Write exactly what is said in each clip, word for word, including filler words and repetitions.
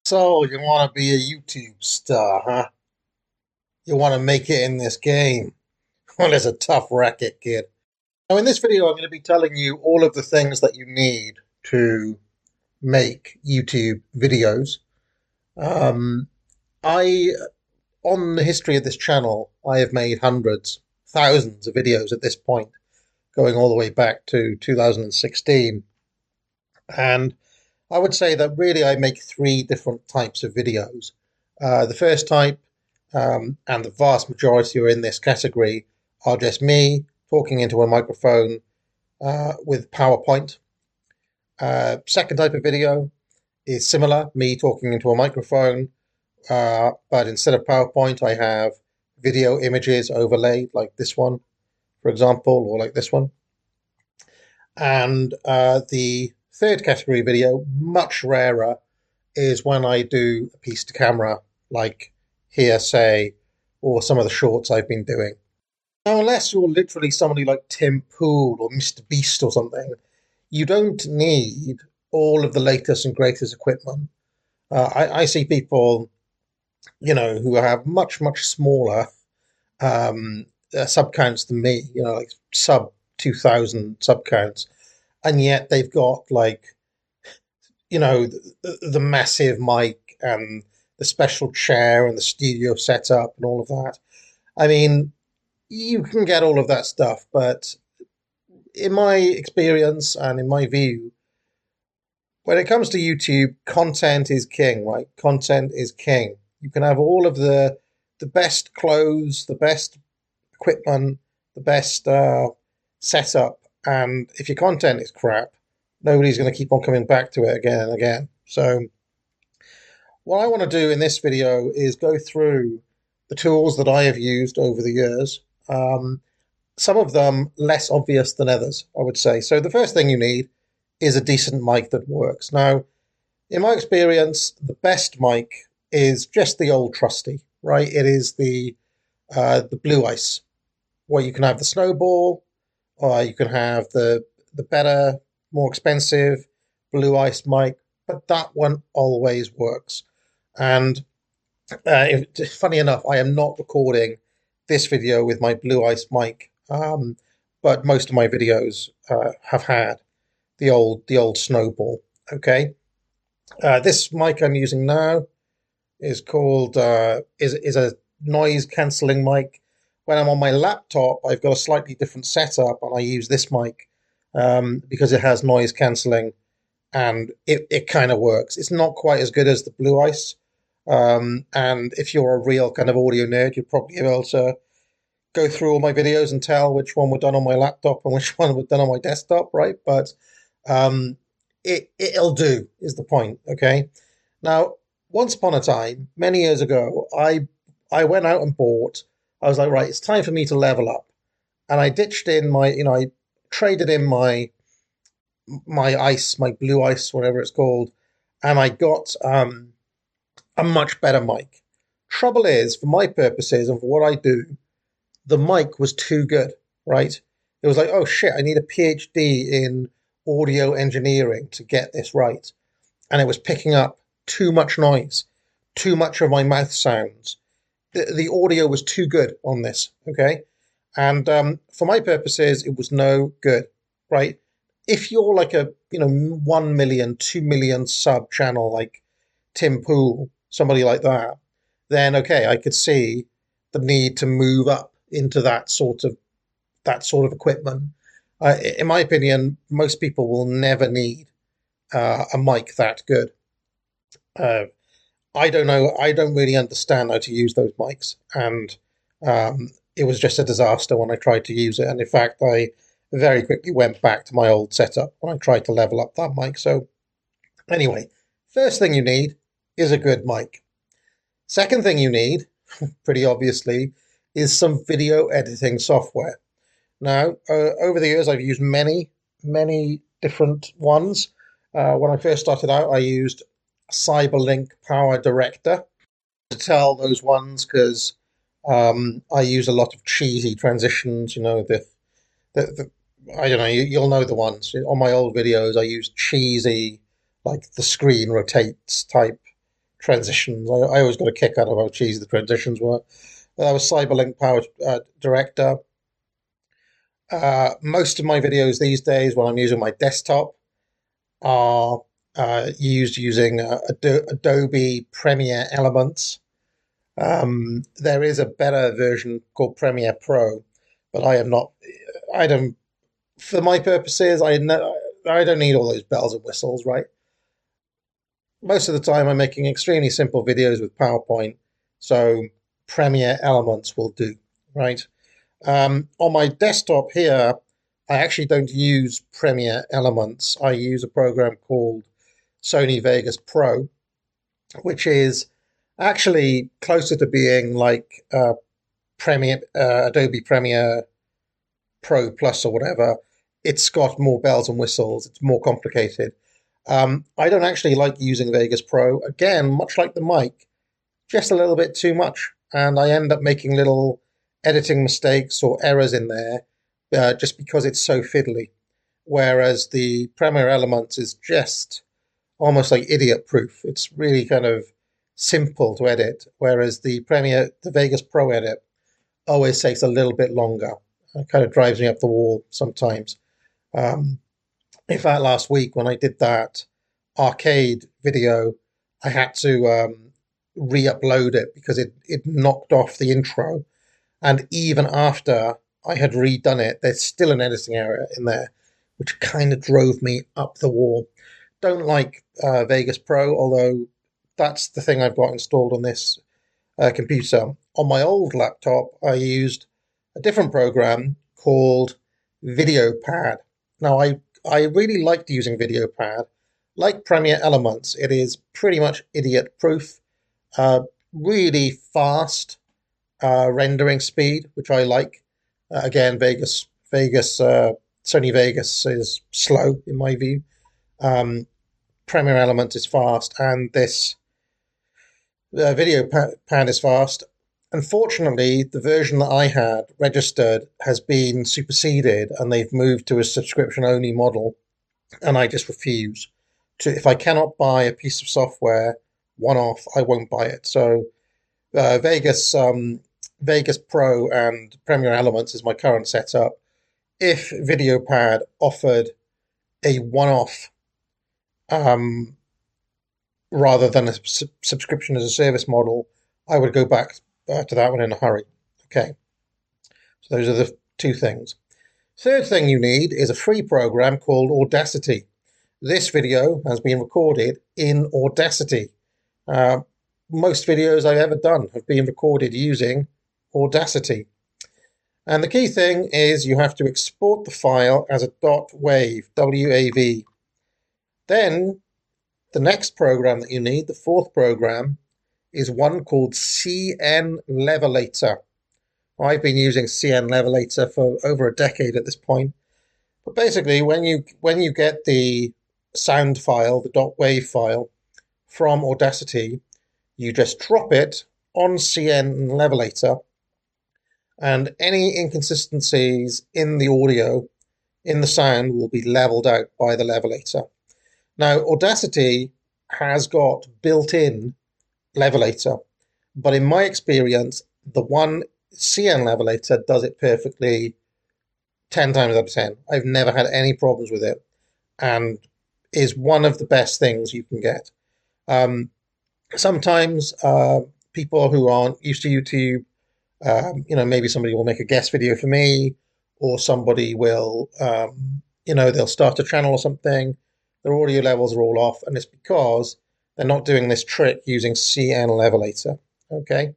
So, you want to be a YouTube star, huh? You want to make it in this game? Well, it's a tough racket, kid. Now, in this video, I'm going to be telling you all of the things that you need to make YouTube videos. Um, I, on the history of this channel, I have made hundreds, thousands of videos at this point, going all the way back to two thousand sixteen. And I would say that really I make three different types of videos. Uh, the first type, um, and the vast majority are in this category, are just me talking into a microphone uh, with PowerPoint. Uh, second type of video is similar, me talking into a microphone, uh, but instead of PowerPoint, I have video images overlaid, like this one, for example, or like this one. And uh, the third category video, much rarer, is when I do a piece to camera, like here, say, or some of the shorts I've been doing. Now, unless you're literally somebody like Tim Pool or Mister Beast or something, you don't need all of the latest and greatest equipment. Uh, I, I see people, you know, who have much, much smaller um, uh, sub counts than me, you know, like sub two thousand sub counts, and yet they've got like, you know, the, the massive mic and the special chair and the studio setup and all of that. I mean, you can get all of that stuff, but in my experience and in my view, when it comes to YouTube, content is king, right? Content is king. You can have all of the the best clothes, the best equipment, the best uh, setup, and if your content is crap, nobody's going to keep on coming back to it again and again. So what I want to do in this video is go through the tools that I have used over the years. Um, some of them less obvious than others, I would say. So the first thing you need is a decent mic that works. Now, in my experience, the best mic is just the old trusty, right? It is the uh, the Blue Ice, where you can have the Snowball, or you can have the the better, more expensive Blue Ice mic, but that one always works. And uh, if, funny enough, I am not recording this video with my Blue Ice mic, um, but most of my videos uh, have had the old the old Snowball. Okay, uh, this mic I'm using now is called uh, is is a noise cancelling mic. When I'm on my laptop, I've got a slightly different setup, and I use this mic um, because it has noise cancelling, and it, it kind of works. It's not quite as good as the Blue Ice, um, and if you're a real kind of audio nerd, you'll probably be able to go through all my videos and tell which one were done on my laptop and which one were done on my desktop, right? But um, it it'll do is the point. Okay. Now, once upon a time, many years ago, I I went out and bought. I was like, right, it's time for me to level up, and I ditched in my, you know, I traded in my my ice, my Blue Ice, whatever it's called, and I got um, a much better mic. Trouble is, for my purposes and for what I do, the mic was too good, right? It was like, oh shit, I need a PhD in audio engineering to get this right. And it was picking up too much noise, too much of my mouth sounds. The, the audio was too good on this, okay? And um, for my purposes, it was no good, right? If you're like a, you know, one million, two million sub channel like Tim Pool, somebody like that, then okay, I could see the need to move up into that sort of that sort of equipment. Uh, in my opinion, most people will never need uh, a mic that good. Uh, I don't know. I don't really understand how to use those mics, and um, it was just a disaster when I tried to use it. And in fact, I very quickly went back to my old setup when I tried to level up that mic. So anyway, first thing you need is a good mic. Second thing you need, pretty obviously, is some video editing software. Now, uh, over the years, I've used many, many different ones. Uh, when I first started out, I used Cyberlink Power Director to tell those ones because um, I use a lot of cheesy transitions. You know, the, the, the I don't know, you, you'll know the ones. On my old videos, I use cheesy, like the screen rotates type transitions. I, I always got a kick out of how cheesy the transitions were. I was Cyberlink Power uh, Director. Uh, most of my videos these days, when I'm using my desktop, are uh, used using uh, Adobe Premiere Elements. Um, there is a better version called Premiere Pro, but I am not. I don't. For my purposes, I know I don't need all those bells and whistles, right? Most of the time, I'm making extremely simple videos with PowerPoint, so Premiere Elements will do, right? Um, on my desktop here, I actually don't use Premiere Elements. I use a program called Sony Vegas Pro, which is actually closer to being like uh, Premiere, uh, Adobe Premiere Pro Plus or whatever. It's got more bells and whistles. It's more complicated. Um, I don't actually like using Vegas Pro. Again, much like the mic, just a little bit too much. And I end up making little editing mistakes or errors in there uh, just because it's so fiddly. Whereas the Premiere Elements is just almost like idiot proof. It's really kind of simple to edit, whereas the Premiere, the Vegas Pro edit always takes a little bit longer. It kind of drives me up the wall sometimes. Um, in fact, last week when I did that arcade video, I had to um, re-upload it because it, it knocked off the intro. And even after I had redone it, there's still an editing error in there, which kind of drove me up the wall. Don't like uh, Vegas Pro, although that's the thing I've got installed on this uh, computer. On my old laptop, I used a different program called VideoPad. Now, I, I really liked using VideoPad. Like Premiere Elements, it is pretty much idiot-proof, uh, really fast uh, rendering speed, which I like. Uh, again, Vegas, Vegas, uh, Sony Vegas is slow in my view. Um, Premiere Elements is fast, and this uh, VideoPad is fast. Unfortunately, the version that I had registered has been superseded, and they've moved to a subscription-only model, and I just refuse to. If I cannot buy a piece of software one-off, I won't buy it. So uh, Vegas, um, Vegas Pro and Premiere Elements is my current setup. If VideoPad offered a one-off um, rather than a sub- subscription as a service model, I would go back uh, to that one in a hurry. Okay, so those are the two things. Third thing you need is a free program called Audacity. This video has been recorded in Audacity. Uh, most videos I've ever done have been recorded using Audacity. And the key thing is you have to export the file as a .wav, W A V. Then the next program that you need, the fourth program, is one called C N Levelator. I've been using C N Levelator for over a decade at this point. But basically, when you when you get the sound file, the .wav file, from Audacity, you just drop it on C N Levelator, and any inconsistencies in the audio, in the sound, will be leveled out by the levelator. Now, Audacity has got built-in levelator, but in my experience, the one C N Levelator does it perfectly ten times out of ten. I've never had any problems with it, and is one of the best things you can get. Um, sometimes uh, people who aren't used to YouTube, um, you know, maybe somebody will make a guest video for me, or somebody will, um, you know, they'll start a channel or something. Their audio levels are all off, and it's because they're not doing this trick using C N Levelator. Okay,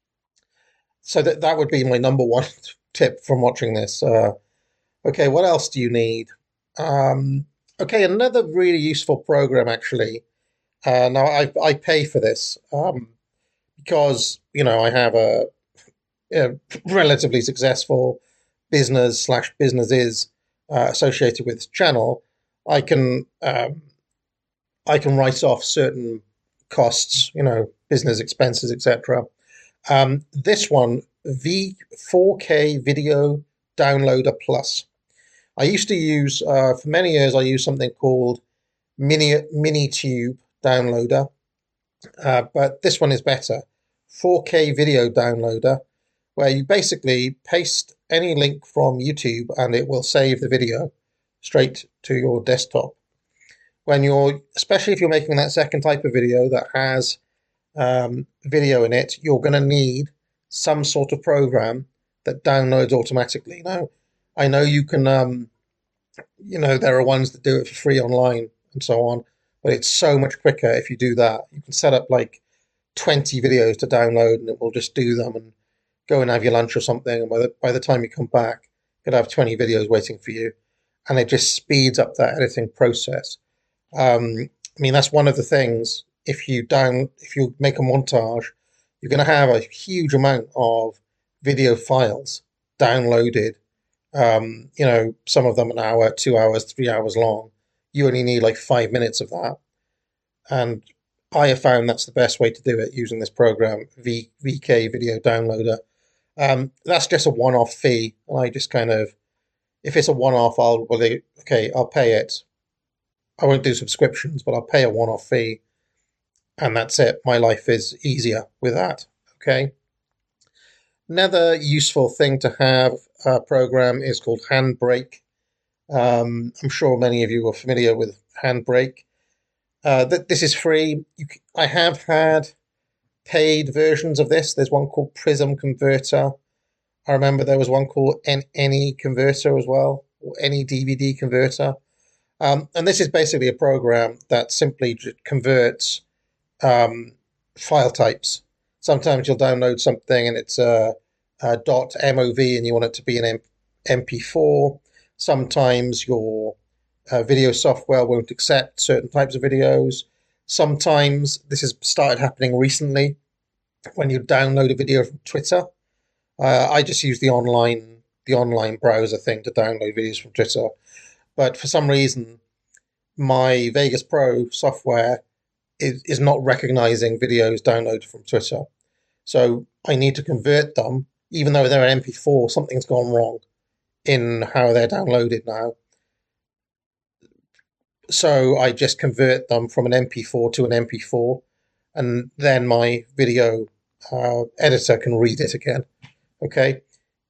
so that that would be my number one tip from watching this. Uh, okay, what else do you need? Um, okay, another really useful program actually. Uh, now I I pay for this um, because you know I have a, a relatively successful business slash businesses uh, associated with this channel. I can um, I can write off certain costs, you know, business expenses, et cetera. Um, this one, V four K Video Downloader Plus. I used to use uh, for many years. I used something called Mini MiniTube Downloader, Uh, but this one is better. four K video downloader, where you basically paste any link from YouTube and it will save the video straight to your desktop. When you're, especially if you're making that second type of video that has um, video in it, you're going to need some sort of program that downloads automatically. Now, I know you can, um, you know, there are ones that do it for free online and so on, but it's so much quicker if you do that. You can set up like twenty videos to download and it will just do them and go and have your lunch or something. And by the, by the time you come back, you'll have twenty videos waiting for you. And it just speeds up that editing process. Um, I mean, that's one of the things. If you down, if you make a montage, you're going to have a huge amount of video files downloaded. Um, you know, some of them an hour, two hours, three hours long. You only need like five minutes of that. And I have found that's the best way to do it using this program, v, VK Video Downloader. Um, that's just a one-off fee, and I just kind of, if it's a one-off, I'll well, they, okay, I'll pay it. I won't do subscriptions, but I'll pay a one-off fee, and that's it. My life is easier with that. Okay. Another useful thing to have a program is called Handbrake. Um, I'm sure many of you are familiar with Handbrake. Uh, th- this is free. You c- I have had paid versions of this. There's one called Prism Converter. I remember there was one called N- Any Converter as well, or Any D V D Converter. Um, and this is basically a program that simply j- converts um, file types. Sometimes you'll download something and it's a, a .mov and you want it to be an M- MP4. Sometimes your uh, video software won't accept certain types of videos. Sometimes this has started happening recently when you download a video from Twitter. Uh, I just use the online the online browser thing to download videos from Twitter, but for some reason my Vegas Pro software is, is not recognizing videos downloaded from Twitter. So I need to convert them, even though they're an M P four. Something's gone wrong in how they're downloaded now. So I just convert them from an M P four to an M P four, and then my video uh, editor can read it again. Okay,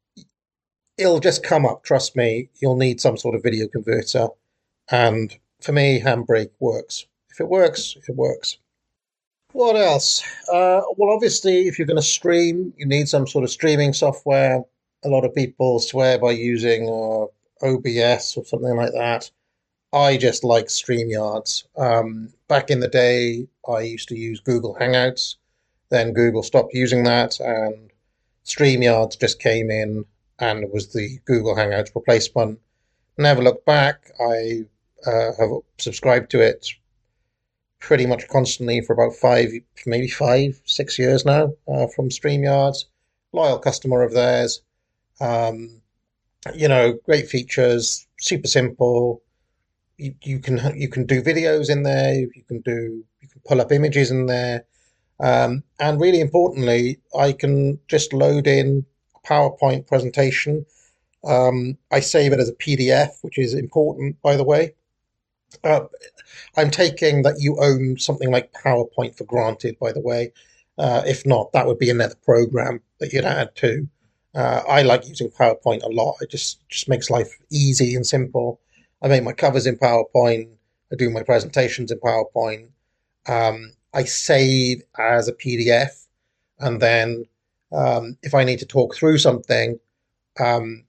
it'll just come up. Trust me, you'll need some sort of video converter, and for me, Handbrake works. If it works, it works. What else? Uh, well, obviously, if you're going to stream, you need some sort of streaming software. A lot of people swear by using uh, O B S or something like that. I just like StreamYards. Um, back in the day, I used to use Google Hangouts. Then Google stopped using that, and StreamYards just came in and was the Google Hangouts replacement. Never looked back. I uh, have subscribed to it pretty much constantly for about five, maybe five, six years now uh, from StreamYards. Loyal customer of theirs. Um, you know, great features, super simple. You, you can you can do videos in there. You can do you can pull up images in there, um, and really importantly, I can just load in a PowerPoint presentation. Um, I save it as a P D F, which is important, by the way. Uh, I'm taking that you own something like PowerPoint for granted, by the way. Uh, if not, that would be another program that you'd add to. Uh, I like using PowerPoint a lot. It just just makes life easy and simple. I make my covers in PowerPoint. I do my presentations in PowerPoint. Um, I save as a P D F, and then um, if I need to talk through something, um,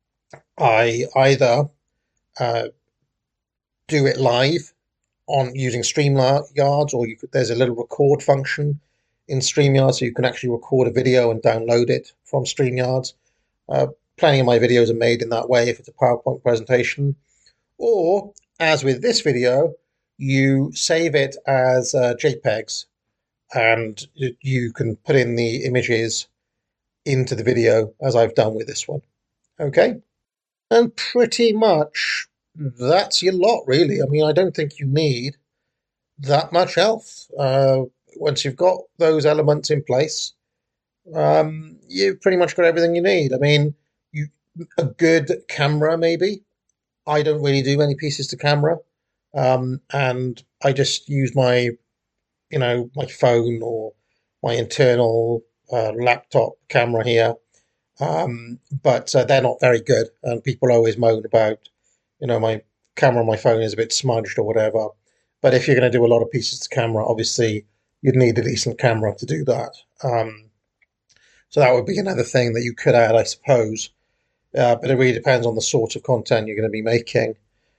I either uh, do it live on using StreamYards, or you could, there's a little record function in StreamYards, so you can actually record a video and download it from StreamYards. Uh, Plenty of my videos are made in that way if it's a PowerPoint presentation. Or, as with this video, you save it as uh, JPEGs, and you can put in the images into the video, as I've done with this one. Okay? And pretty much that's your lot, really. I mean, I don't think you need that much else. Uh, once you've got those elements in place, um, you've pretty much got everything you need. I mean, you a good camera, maybe. I don't really do any pieces to camera, um, and I just use my you know, my phone or my internal uh, laptop camera here. Um, but uh, they're not very good, and people always moan about, you know, my camera on my phone is a bit smudged or whatever. But if you're going to do a lot of pieces to camera, obviously you'd need a decent camera to do that. Um, so that would be another thing that you could add, I suppose. Uh, but it really depends on the sort of content you're going to be making.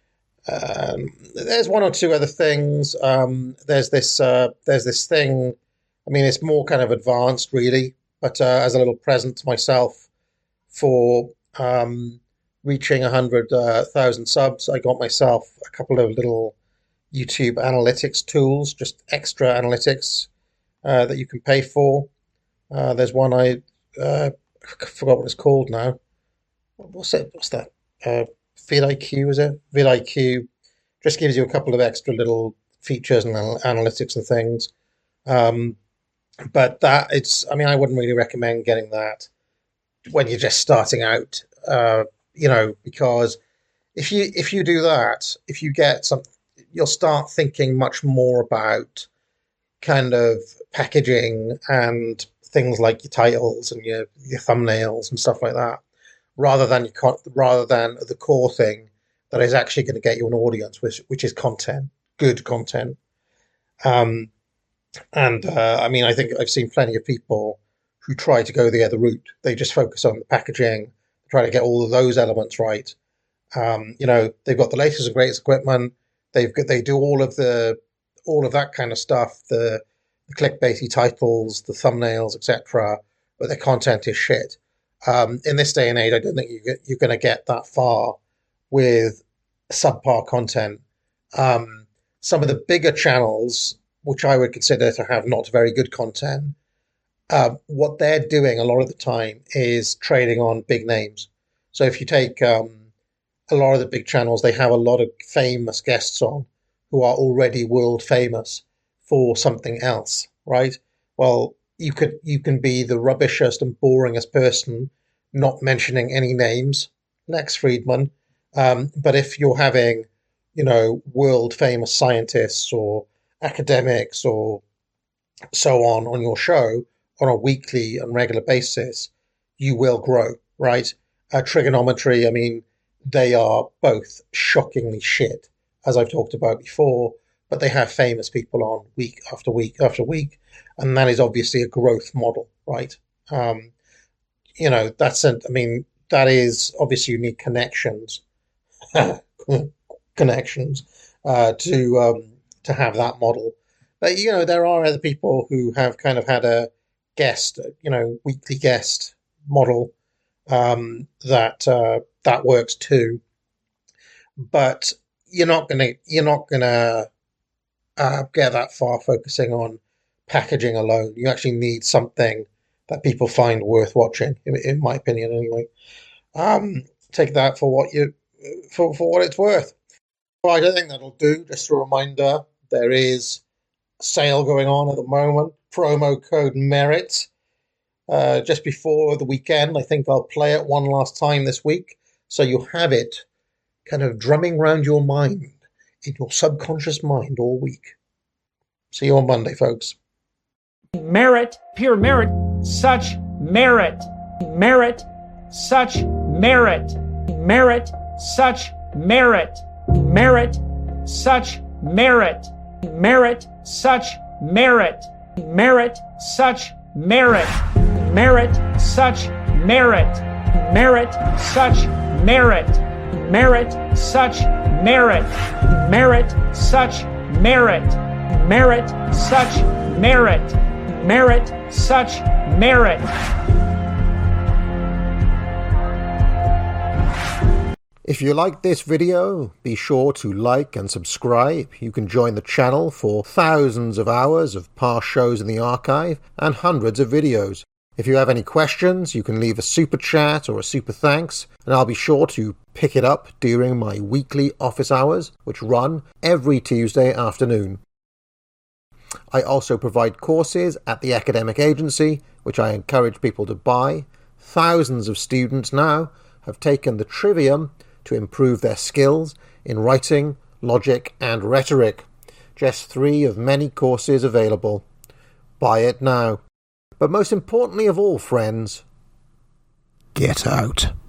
Um, there's one or two other things. Um, there's this. Uh, there's this thing. I mean, it's more kind of advanced, really. But uh, as a little present to myself for um, reaching a hundred uh, thousand subs, I got myself a couple of little YouTube analytics tools, just extra analytics uh, that you can pay for. Uh, there's one I uh, forgot what it's called now. What's it? What's that? Uh, vidIQ, is it? vidIQ just gives you a couple of extra little features and analytics and things. Um, but that it's, I mean, I wouldn't really recommend getting that when you're just starting out, uh, you know, because if you if you do that, if you get some, you'll start thinking much more about kind of packaging and things like your titles and your your thumbnails and stuff like that, rather than your rather than the core thing that is actually going to get you an audience, which which is content, good content. Um, and uh, I mean, I think I've seen plenty of people who try to go the other route. They just focus on the packaging, try to get all of those elements right. Um, you know, they've got the latest and greatest equipment. They've got, they do all of the all of that kind of stuff, the, the clickbaity titles, the thumbnails, et cetera. But their content is shit. Um, in this day and age, I don't think you get, you're going to get that far with subpar content. Um, some of the bigger channels, which I would consider to have not very good content, uh, what they're doing a lot of the time is trading on big names. So if you take um, a lot of the big channels, they have a lot of famous guests on who are already world famous for something else, right? Well, you could you can be the rubbishest and boringest person, not mentioning any names, Lex Friedman. Um, but if you're having, you know, world famous scientists or academics or so on on your show on a weekly and regular basis, you will grow, right? Uh, trigonometry, I mean, they are both shockingly shit, as I've talked about before, but they have famous people on week after week after week, and that is obviously a growth model, right? Um, you know, that's, a, I mean, that is obviously you need connections, connections uh, to um, to have that model. But, you know, there are other people who have kind of had a guest, you know, weekly guest model um, that uh, that works too. But you're not gonna you're not gonna uh, get that far focusing on packaging alone. You actually need something that people find worth watching, in, in my opinion, anyway. Um, take that for what you for for what it's worth. Well, I don't think that'll do. Just a reminder: there is a sale going on at the moment. Promo code MERIT. Uh, just before the weekend, I think I'll play it one last time this week, so you have it kind of drumming around your mind, in your subconscious mind all week. See you on Monday, folks. Merit, pure merit, such merit, merit, such merit, merit, such merit, merit, such merit, merit, such merit, merit, such merit, merit, such merit, merit, such merit, merit, such merit, merit, such merit, merit, such merit, merit, such merit. If you like this video, be sure to like and subscribe. You can join the channel for thousands of hours of past shows in the archive and hundreds of videos. If you have any questions, you can leave a super chat or a super thanks, and I'll be sure to pick it up during my weekly office hours, which run every Tuesday afternoon. I also provide courses at the academic agency, which I encourage people to buy. Thousands of students now have taken the Trivium to improve their skills in writing, logic, and rhetoric. just three of many courses available. Buy it now. But most importantly of all, friends, get out.